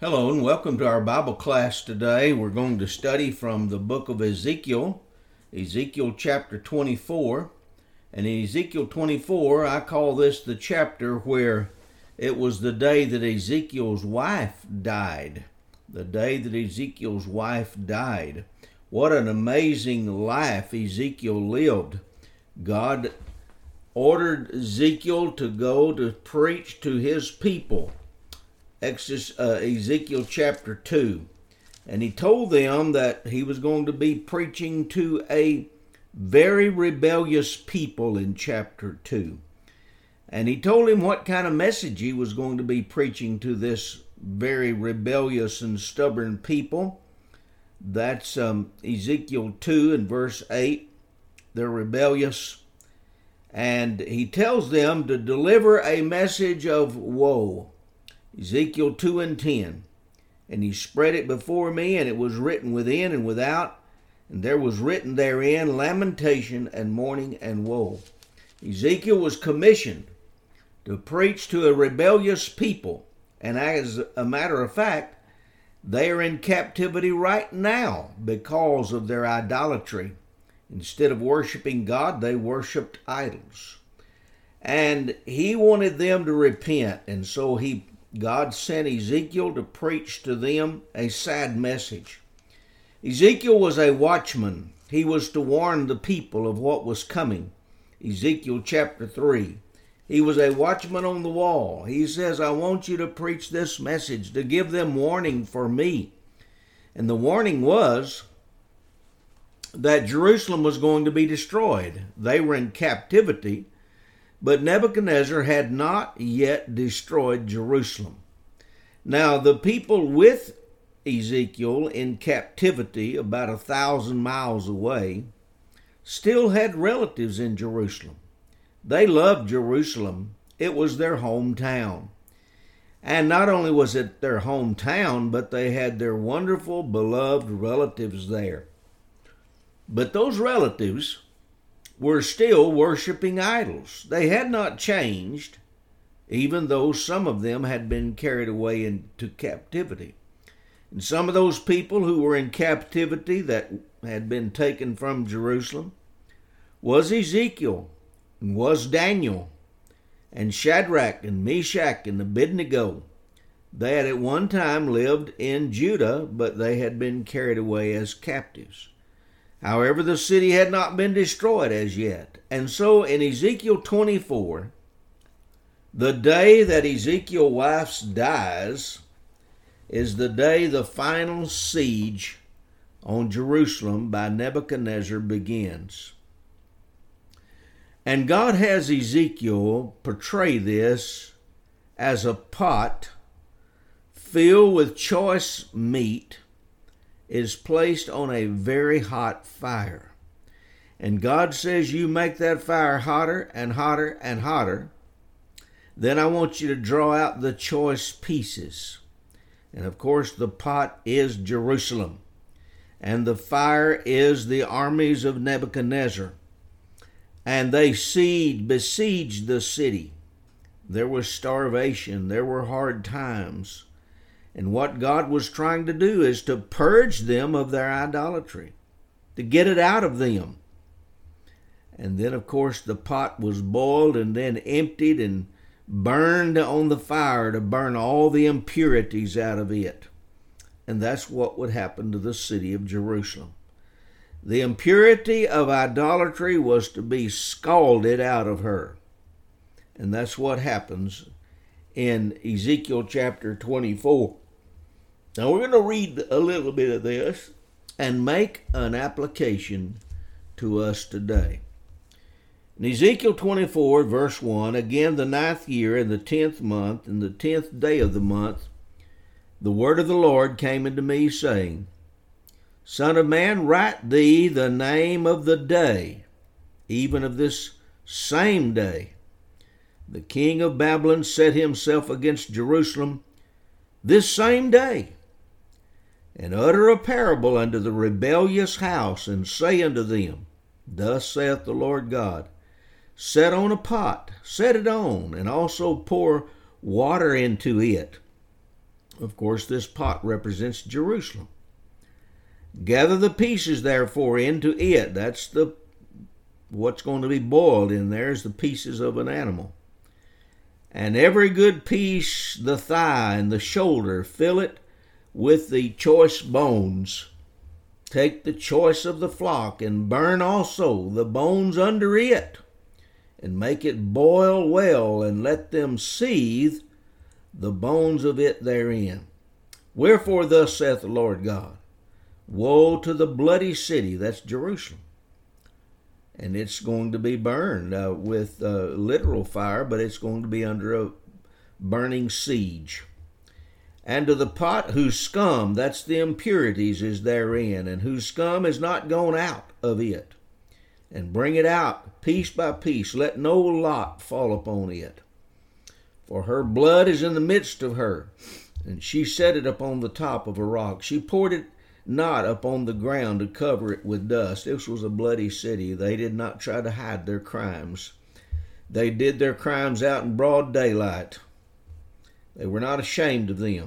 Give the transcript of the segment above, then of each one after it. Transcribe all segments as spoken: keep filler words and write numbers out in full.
Hello and welcome to our Bible class today. We're going to study from the book of Ezekiel, Ezekiel chapter twenty-four. And in Ezekiel twenty-four, I call this the chapter where it was the day that Ezekiel's wife died. The day that Ezekiel's wife died. What an amazing life Ezekiel lived. God ordered Ezekiel to go to preach to his people. Exodus, uh, Ezekiel chapter two. And he told them that he was going to be preaching to a very rebellious people in chapter two. And he told him what kind of message he was going to be preaching to this very rebellious and stubborn people. That's um, Ezekiel two and verse eight. They're rebellious. And he tells them to deliver a message of woe. Ezekiel two and ten. And he spread it before me, and it was written within and without, and there was written therein lamentation and mourning and woe. Ezekiel was commissioned to preach to a rebellious people, and as a matter of fact, they are in captivity right now because of their idolatry. Instead of worshiping God, they worshiped idols. And he wanted them to repent, and so he God sent Ezekiel to preach to them a sad message. Ezekiel was a watchman. He was to warn the people of what was coming. Ezekiel chapter three. He was a watchman on the wall. He says, I want you to preach this message, to give them warning for me. And the warning was that Jerusalem was going to be destroyed. They were in captivity, but Nebuchadnezzar had not yet destroyed Jerusalem. Now, the people with Ezekiel in captivity, about a thousand miles away, still had relatives in Jerusalem. They loved Jerusalem. It was their hometown. And not only was it their hometown, but they had their wonderful, beloved relatives there. But those relatives were still worshiping idols. They had not changed, even though some of them had been carried away into captivity. And some of those people who were in captivity that had been taken from Jerusalem was Ezekiel, and was Daniel, and Shadrach, and Meshach, and Abednego. They had at one time lived in Judah, but they had been carried away as captives. However, the city had not been destroyed as yet. And so in Ezekiel twenty-four, the day that Ezekiel's wife dies is the day the final siege on Jerusalem by Nebuchadnezzar begins. And God has Ezekiel portray this as a pot filled with choice meat is placed on a very hot fire. And God says, you make that fire hotter and hotter and hotter. Then I want you to draw out the choice pieces. And of course, the pot is Jerusalem. And the fire is the armies of Nebuchadnezzar. And they sieged, besieged the city. There was starvation. There were hard times. And what God was trying to do is to purge them of their idolatry, to get it out of them. And then, of course, the pot was boiled and then emptied and burned on the fire to burn all the impurities out of it. And that's what would happen to the city of Jerusalem. The impurity of idolatry was to be scalded out of her. And that's what happens in Ezekiel chapter twenty-four. Now we're going to read a little bit of this and make an application to us today. In Ezekiel twenty-four, verse one, again the ninth year and the tenth month and the tenth day of the month, the word of the Lord came unto me, saying, Son of man, write thee the name of the day, even of this same day. The king of Babylon set himself against Jerusalem this same day, and utter a parable unto the rebellious house, and say unto them, Thus saith the Lord God, Set on a pot, set it on, and also pour water into it, Of course, this pot represents Jerusalem. Gather the pieces, therefore, into it. That's the what's going to be boiled in there is the pieces of an animal. And every good piece, the thigh and the shoulder, fill it with the choice bones. Take the choice of the flock, and burn also the bones under it, and make it boil well, and let them seethe the bones of it therein. Wherefore thus saith the Lord God, woe to the bloody city, that's Jerusalem. And it's going to be burned uh, with uh, literal fire, but it's going to be under a burning siege. And to the pot whose scum, that's the impurities, is therein, and whose scum is not gone out of it. And bring it out piece by piece, let no lot fall upon it. For her blood is in the midst of her, and she set it upon the top of a rock. She poured it not upon the ground to cover it with dust. This was a bloody city. They did not try to hide their crimes. They did their crimes out in broad daylight. They were not ashamed of them.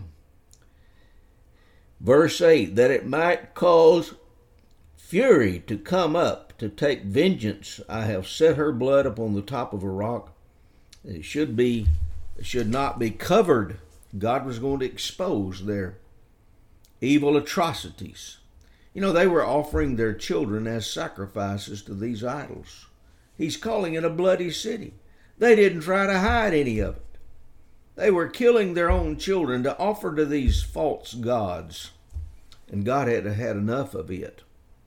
Verse eight, that it might cause fury to come up to take vengeance, I have set her blood upon the top of a rock. It should be, it should not be covered. God was going to expose their evil atrocities. You know, they were offering their children as sacrifices to these idols. He's calling it a bloody city. They didn't try to hide any of it. They were killing their own children to offer to these false gods, and God had had enough of it.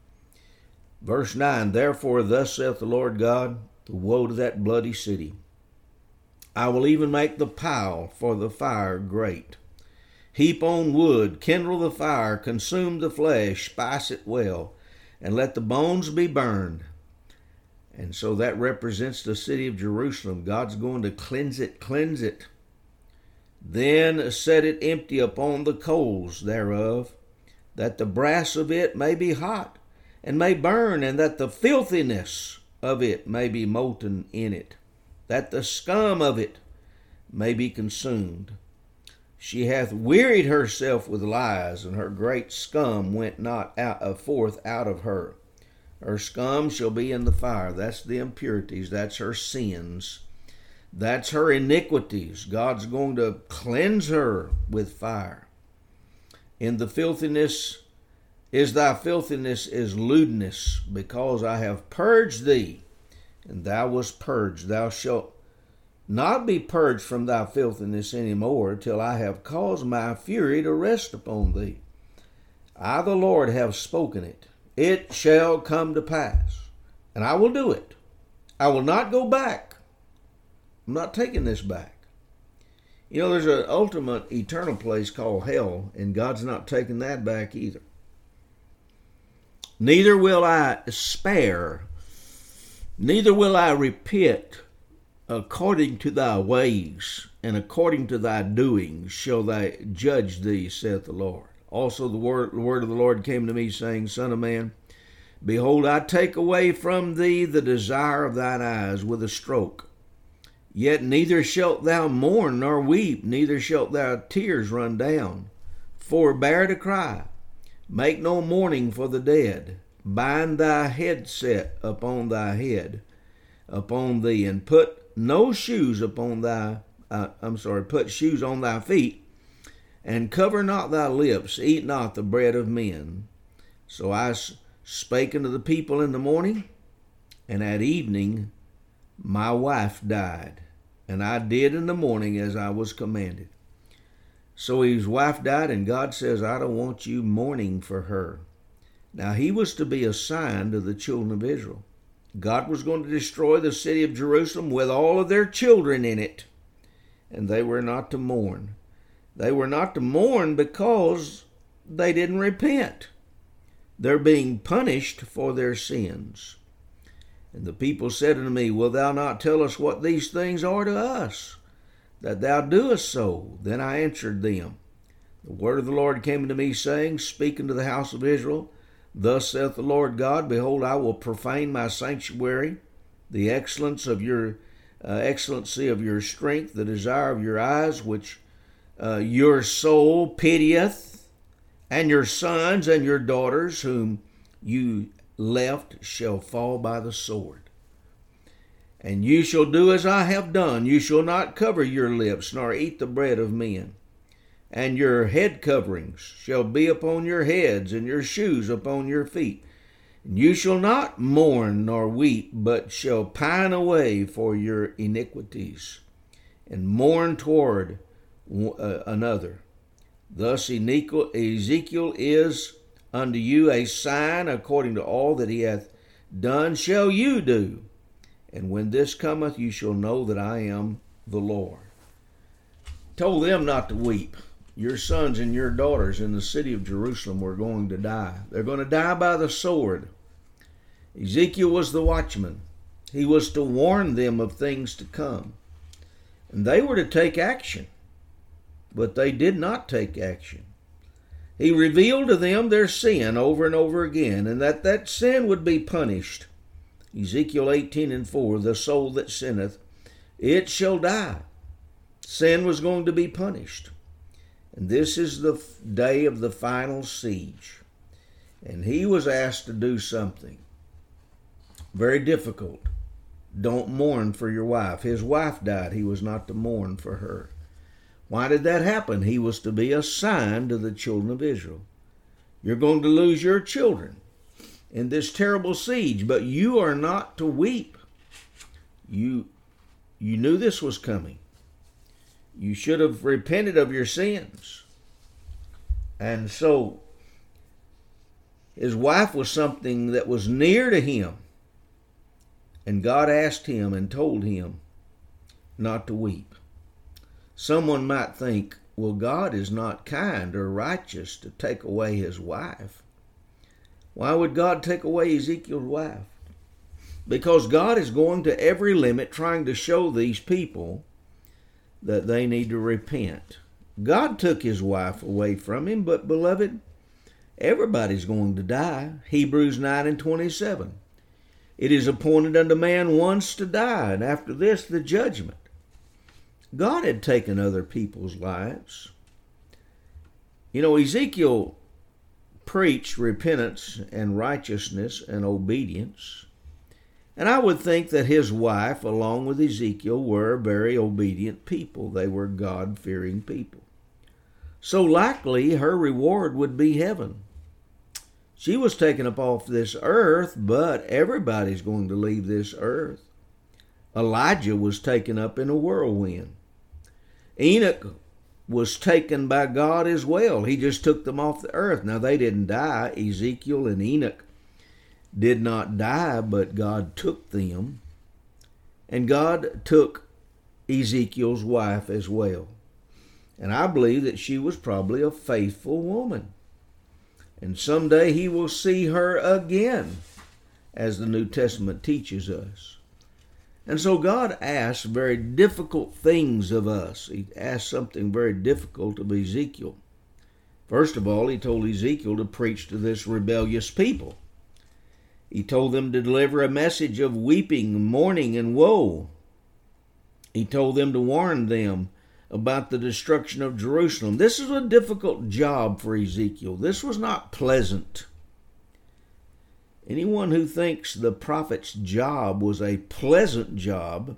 Verse nine, therefore thus saith the Lord God, woe to that bloody city. I will even make the pile for the fire great. Heap on wood, kindle the fire, consume the flesh, spice it well, and let the bones be burned. And so that represents the city of Jerusalem. God's going to cleanse it, cleanse it. Then set it empty upon the coals thereof, that the brass of it may be hot, and may burn, and that the filthiness of it may be molten in it, that the scum of it may be consumed. She hath wearied herself with lies, and her great scum went not out forth out of her. Her scum shall be in the fire. That's the impurities. That's her sins. That's her iniquities. God's going to cleanse her with fire. In the filthiness is thy filthiness is lewdness, because I have purged thee, and thou wast purged. Thou shalt not be purged from thy filthiness any more, till I have caused my fury to rest upon thee. I, the Lord, have spoken it. It shall come to pass, and I will do it. I will not go back. I'm not taking this back. You know, there's an ultimate eternal place called hell, and God's not taking that back either. Neither will I spare, neither will I repent. According to thy ways and according to thy doings shall they judge thee, saith the Lord. Also the word, the word of the Lord came to me, saying, Son of man, behold, I take away from thee the desire of thine eyes with a stroke. Yet neither shalt thou mourn nor weep, neither shalt thy tears run down. Forbear to cry, make no mourning for the dead. Bind thy headset upon thy head, upon thee, and put no shoes upon thy, uh, I'm sorry, put shoes on thy feet, and cover not thy lips, eat not the bread of men. So I spake unto the people in the morning, and at evening my wife died, and I did in the morning as I was commanded. So his wife died, and God says, I don't want you mourning for her. Now he was to be a sign to the children of Israel. God was going to destroy the city of Jerusalem with all of their children in it, and they were not to mourn. They were not to mourn because they didn't repent. They're being punished for their sins. And the people said unto me, Wilt thou not tell us what these things are to us, that thou doest so? Then I answered them. The word of the Lord came unto me, saying, Speak unto the house of Israel, Thus saith the Lord God, Behold, I will profane my sanctuary, the excellence of your uh, excellency of your strength, the desire of your eyes, which uh, your soul pitieth, and your sons and your daughters whom you left shall fall by the sword. And you shall do as I have done. You shall not cover your lips, nor eat the bread of men. And your head coverings shall be upon your heads, and your shoes upon your feet. And you shall not mourn nor weep, but shall pine away for your iniquities, and mourn toward uh, another. Thus Ezekiel is unto you a sign, according to all that he hath done shall you do. And when this cometh, you shall know that I am the Lord. Told them not to weep. Your sons and your daughters in the city of Jerusalem were going to die. They're going to die by the sword. Ezekiel was the watchman. He was to warn them of things to come. And they were to take action. But they did not take action. He revealed to them their sin over and over again, and that that sin would be punished. Ezekiel eighteen and four, the soul that sinneth, it shall die. Sin was going to be punished. And this is the day of the final siege. And he was asked to do something very difficult. Don't mourn for your wife. His wife died. He was not to mourn for her. Why did that happen? He was to be a sign to the children of Israel. You're going to lose your children in this terrible siege, but you are not to weep. You, you knew this was coming. You should have repented of your sins. And so his wife was something that was near to him. And God asked him and told him not to weep. Someone might think, well, God is not kind or righteous to take away his wife. Why would God take away Ezekiel's wife? Because God is going to every limit trying to show these people that they need to repent. God took his wife away from him, but beloved, everybody's going to die. Hebrews nine and twenty-seven. It is appointed unto man once to die, and after this the judgment. God had taken other people's lives. You know, Ezekiel preached repentance and righteousness and obedience. And I would think that his wife, along with Ezekiel, were very obedient people. They were God-fearing people. So likely her reward would be heaven. She was taken up off this earth, but everybody's going to leave this earth. Elijah was taken up in a whirlwind. Enoch was taken by God as well. He just took them off the earth. Now, they didn't die. Ezekiel and Enoch did not die, but God took them. And God took Ezekiel's wife as well. And I believe that she was probably a faithful woman. And someday he will see her again, as the New Testament teaches us. And so God asks very difficult things of us. He asked something very difficult of Ezekiel. First of all, he told Ezekiel to preach to this rebellious people. He told them to deliver a message of weeping, mourning, and woe. He told them to warn them about the destruction of Jerusalem. This is a difficult job for Ezekiel. This was not pleasant. Anyone who thinks the prophet's job was a pleasant job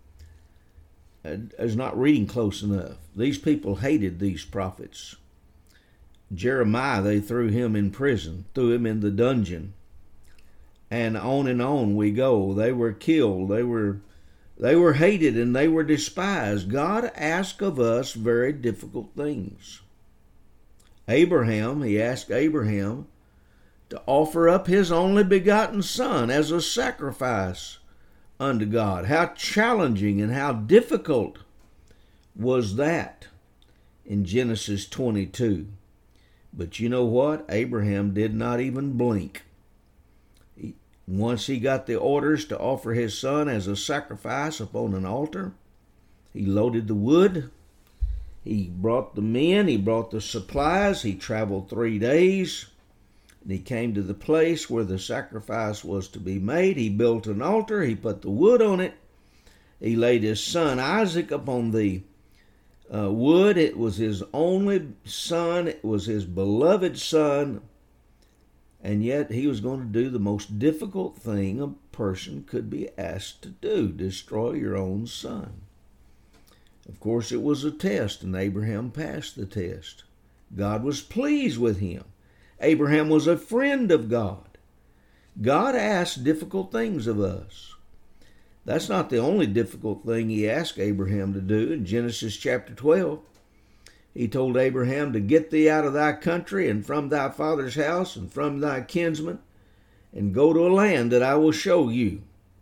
is not reading close enough. These people hated these prophets. Jeremiah, they threw him in prison, threw him in the dungeon. And on and on we go. They were killed. They were They were hated and they were despised. God asked of us very difficult things. Abraham, he asked Abraham to offer up his only begotten son as a sacrifice unto God. How challenging and how difficult was that in Genesis twenty-two. But you know what? Abraham did not even blink. Once he got the orders to offer his son as a sacrifice upon an altar, he loaded the wood, he brought the men, he brought the supplies, he traveled three days, and he came to the place where the sacrifice was to be made. He built an altar, he put the wood on it, he laid his son Isaac upon the uh, would. It was his only son. It was his beloved son. And yet he was going to do the most difficult thing a person could be asked to do, destroy your own son. Of course, it was a test, and Abraham passed the test. God was pleased with him. Abraham was a friend of God. God asks difficult things of us. That's not the only difficult thing he asked Abraham to do. In Genesis chapter twelve, he told Abraham to get thee out of thy country and from thy father's house and from thy kinsmen and go to a land that I will show you.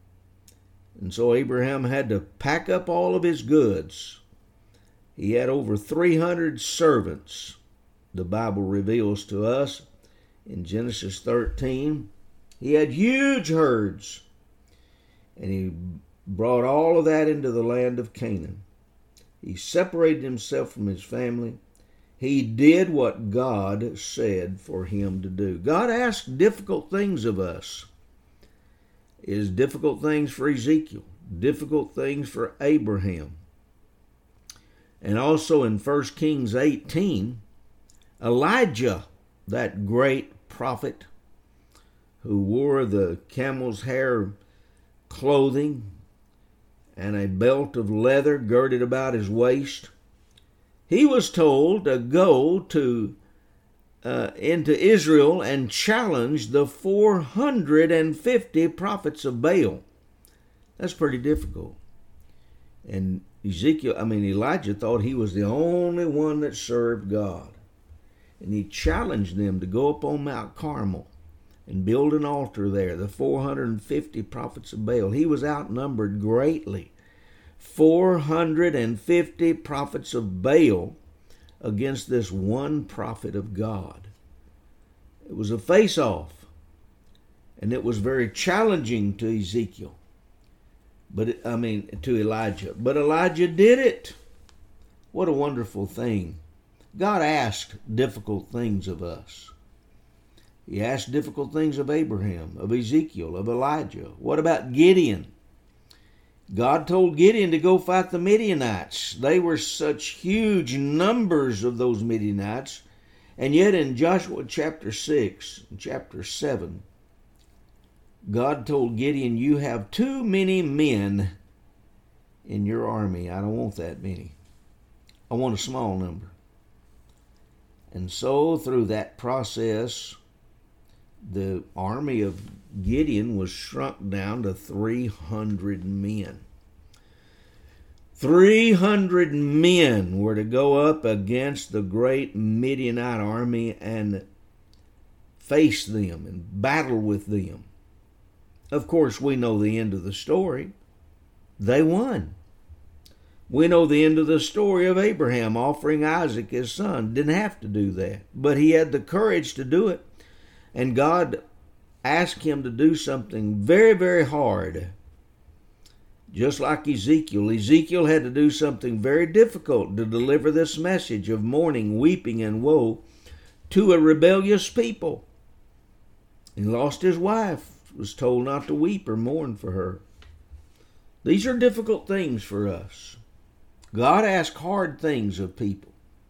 And so Abraham had to pack up all of his goods. He had over three hundred servants, the Bible reveals to us in Genesis thirteen. He had huge herds, and he brought all of that into the land of Canaan. He separated himself from his family. He did what God said for him to do. God asks difficult things of us. It is difficult things for Ezekiel, difficult things for Abraham. And also in First Kings eighteen, Elijah, that great prophet who wore the camel's hair clothing and a belt of leather girded about his waist, he was told to go to uh, into Israel and challenge the four hundred fifty prophets of Baal. That's pretty difficult. And Ezekiel, I mean Elijah thought he was the only one that served God. And he challenged them to go up on Mount Carmel and build an altar there, the four hundred fifty prophets of Baal. He was outnumbered greatly. four hundred fifty prophets of Baal against this one prophet of God. It was a face-off, and it was very challenging to Ezekiel. But it, I mean, to Elijah. But Elijah did it. What a wonderful thing. God asked difficult things of us. He asked difficult things of Abraham, of Ezekiel, of Elijah. What about Gideon? God told Gideon to go fight the Midianites. They were such huge numbers of those Midianites. And yet in Joshua chapter six, chapter seven, God told Gideon, you have too many men in your army. I don't want that many. I want a small number. And so through that process, the army of Gideon was shrunk down to three hundred men. three hundred men were to go up against the great Midianite army and face them and battle with them. Of course, we know the end of the story. They won. We know the end of the story of Abraham offering Isaac his son. Didn't have to do that, but he had the courage to do it. And God asked him to do something very, very hard. Just like Ezekiel. Ezekiel had to do something very difficult to deliver this message of mourning, weeping, and woe to a rebellious people. He lost his wife, was told not to weep or mourn for her. These are difficult things for us. God asks hard things of people.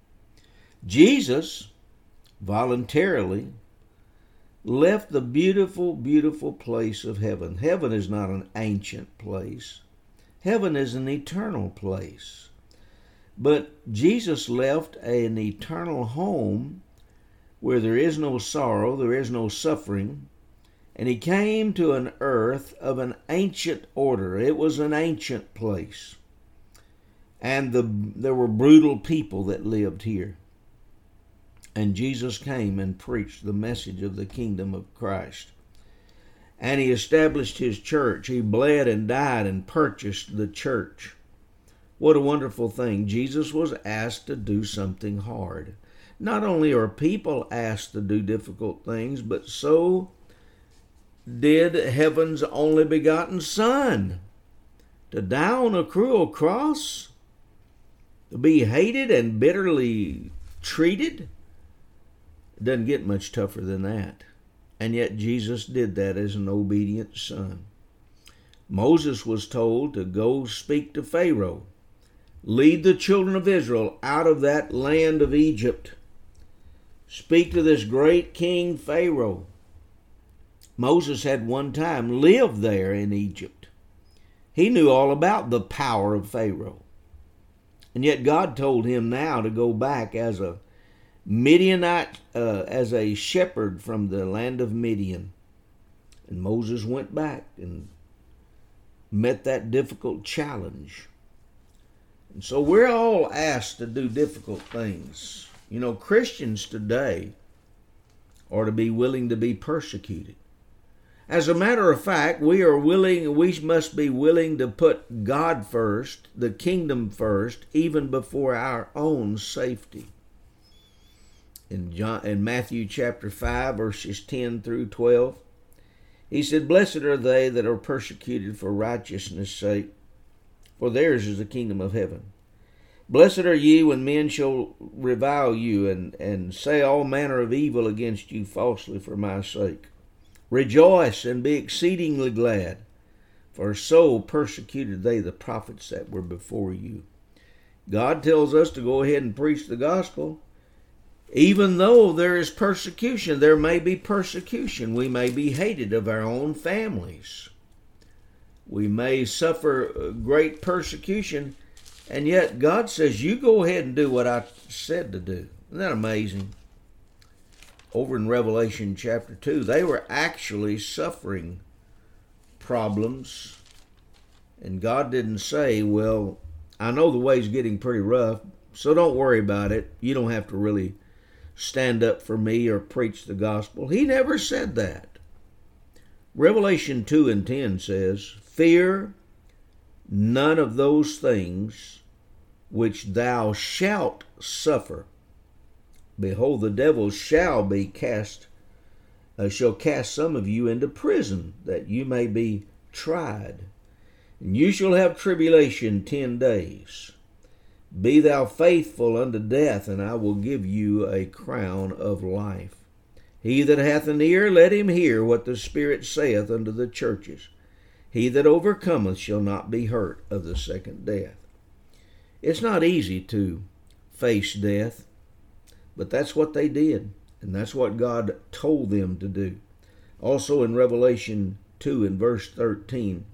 Jesus voluntarily left the beautiful, beautiful place of heaven. Heaven is not an ancient place. Heaven is an eternal place. But Jesus left an eternal home where there is no sorrow, there is no suffering, and he came to an earth of an ancient order. It was an ancient place. And the, there were brutal people that lived here. And Jesus came and preached the message of the kingdom of Christ. And he established his church. He bled and died and purchased the church. What a wonderful thing. Jesus was asked to do something hard. Not only are people asked to do difficult things, but so did heaven's only begotten Son. To die on a cruel cross, to be hated and bitterly treated. It doesn't get much tougher than that. And yet Jesus did that as an obedient son. Moses was told to go speak to Pharaoh. Lead the children of Israel out of that land of Egypt. Speak to this great king Pharaoh. Moses had one time lived there in Egypt. He knew all about the power of Pharaoh. And yet God told him now to go back as a Midianite, uh, as a shepherd from the land of Midian. And Moses went back and met that difficult challenge. And so we're all asked to do difficult things. You know, Christians today are to be willing to be persecuted. As a matter of fact, we are willing, we must be willing to put God first, the kingdom first, even before our own safety. In John, in Matthew chapter five, verses ten through twelve, he said, "Blessed are they that are persecuted for righteousness' sake, for theirs is the kingdom of heaven. Blessed are ye when men shall revile you, and, and say all manner of evil against you falsely for my sake. Rejoice and be exceedingly glad, for so persecuted they the prophets that were before you." God tells us to go ahead and preach the gospel. Even though there is persecution, there may be persecution. We may be hated of our own families. We may suffer great persecution, and yet God says, you go ahead and do what I said to do. Isn't that amazing? Over in Revelation chapter two, they were actually suffering problems, and God didn't say, well, I know the way's getting pretty rough, so don't worry about it. You don't have to really stand up for me or preach the gospel. He never said that. Revelation two and ten says, "Fear none of those things which thou shalt suffer. Behold, the devil shall be cast, uh, shall cast some of you into prison, that you may be tried. And you shall have tribulation ten days. Be thou faithful unto death, and I will give you a crown of life. He that hath an ear, let him hear what the Spirit saith unto the churches. He that overcometh shall not be hurt of the second death." It's not easy to face death, but that's what they did, and that's what God told them to do. Also in Revelation two and verse thirteen,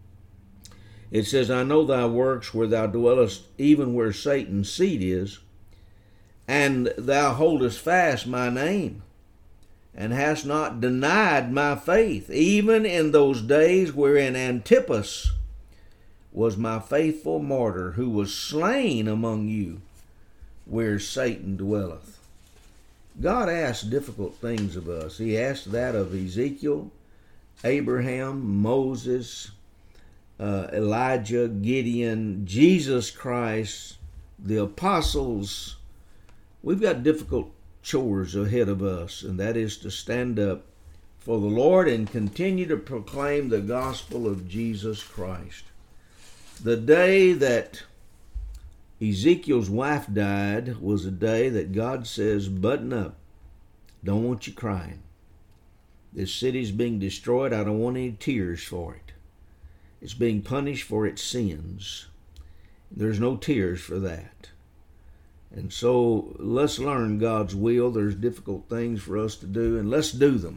it says, "I know thy works, where thou dwellest, even where Satan's seat is, and thou holdest fast my name, and hast not denied my faith, even in those days wherein Antipas was my faithful martyr, who was slain among you, where Satan dwelleth." God asks difficult things of us. He asked that of Ezekiel, Abraham, Moses, uh, Elijah, Gideon, Jesus Christ, the apostles. We've got difficult chores ahead of us, and that is to stand up for the Lord and continue to proclaim the gospel of Jesus Christ. The day that Ezekiel's wife died was a day that God says, button up. Don't want you crying. This city's being destroyed. I don't want any tears for it. It's being punished for its sins. There's no tears for that. And so let's learn God's will. There's difficult things for us to do, and let's do them.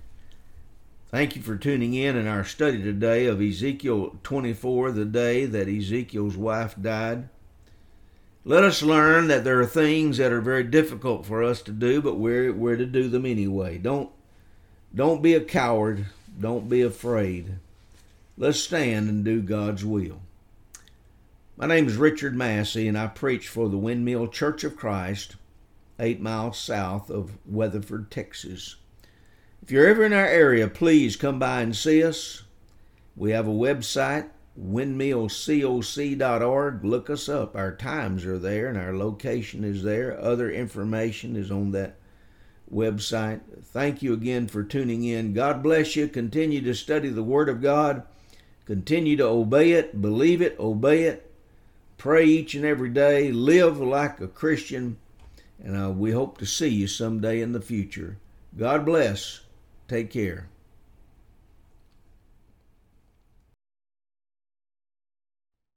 Thank you for tuning in in our study today of Ezekiel twenty-four, the day that Ezekiel's wife died. Let us learn that there are things that are very difficult for us to do, but we're, we're to do them anyway. Don't, don't be a coward. Don't be afraid. Let's stand and do God's will. My name is Richard Massey, and I preach for the Windmill Church of Christ, eight miles south of Weatherford, Texas. If you're ever in our area, please come by and see us. We have a website, windmill coc dot org. Look us up. Our times are there, and our location is there. Other information is on that website. Thank you again for tuning in. God bless you. Continue to study the Word of God. Continue to obey it, believe it, obey it. Pray each and every day. Live like a Christian. And uh, we hope to see you someday in the future. God bless. Take care.